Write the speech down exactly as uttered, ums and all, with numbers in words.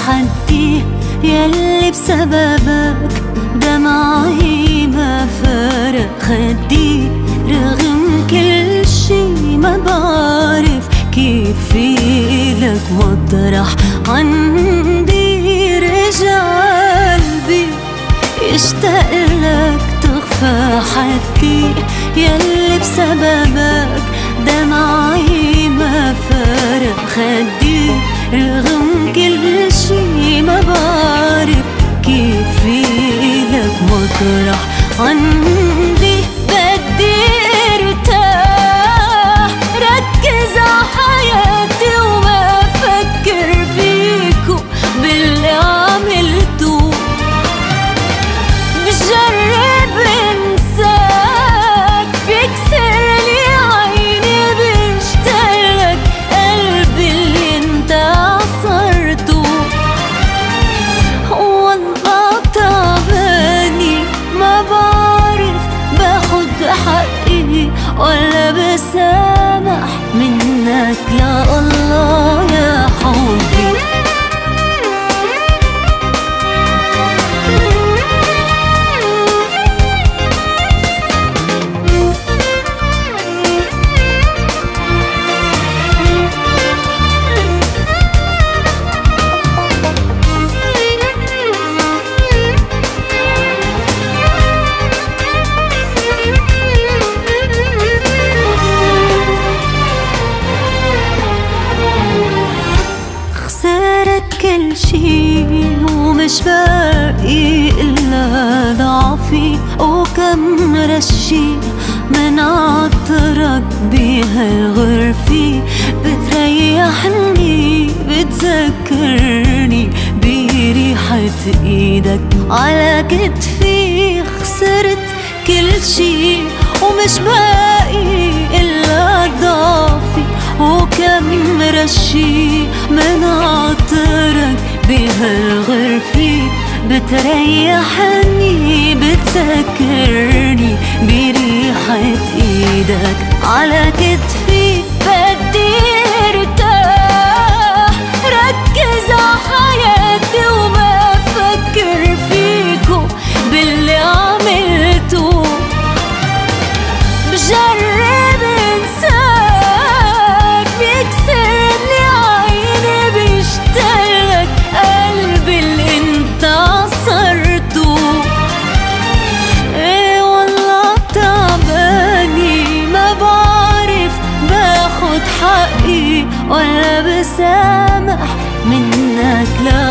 تحدي يلي بسببك دمعي ما فارق خدي. رغم كل شي ما بعرف كيف فيلك مطرح عندي. رجع قلبي يشتاق لك تخفى حدي يلي بسببك دمعي ما فارق خدي. رغم كل شي ما بعرف كيف فيلك مطرح عندي. بدي ارتاح ركز ع حياتي وما افكر فيكو باللي عملتو. بجرب انساك بيكسرلي عيني بيشتاقلك قلبي اللي انت عصرتو. والله تعباني ما بعرف باخد حقي ولا بسامح منك يا الله يا حبي. كل شي ومش باقي إلا ضعفي وكم رشي من عطرك بهالغرفة. بتريحني بتذكرني بريحة ايدك على كتفي. خسرت كل شي ومش باقي إلا ضعفي وكم رشي من عطرك بهالغرفة. بتريحني بتذكرني بريحة ايدك على كتفي. بدي ارتاح ركز ع حياتي وما افكر فيكو باللي عملتو. بجرب انساك بيكسرلي عيني بيشتاقلك قلبي اللي انت عصرتو. ايه والله تعباني ما بعرف باخد حقي ولا بسامح منك لا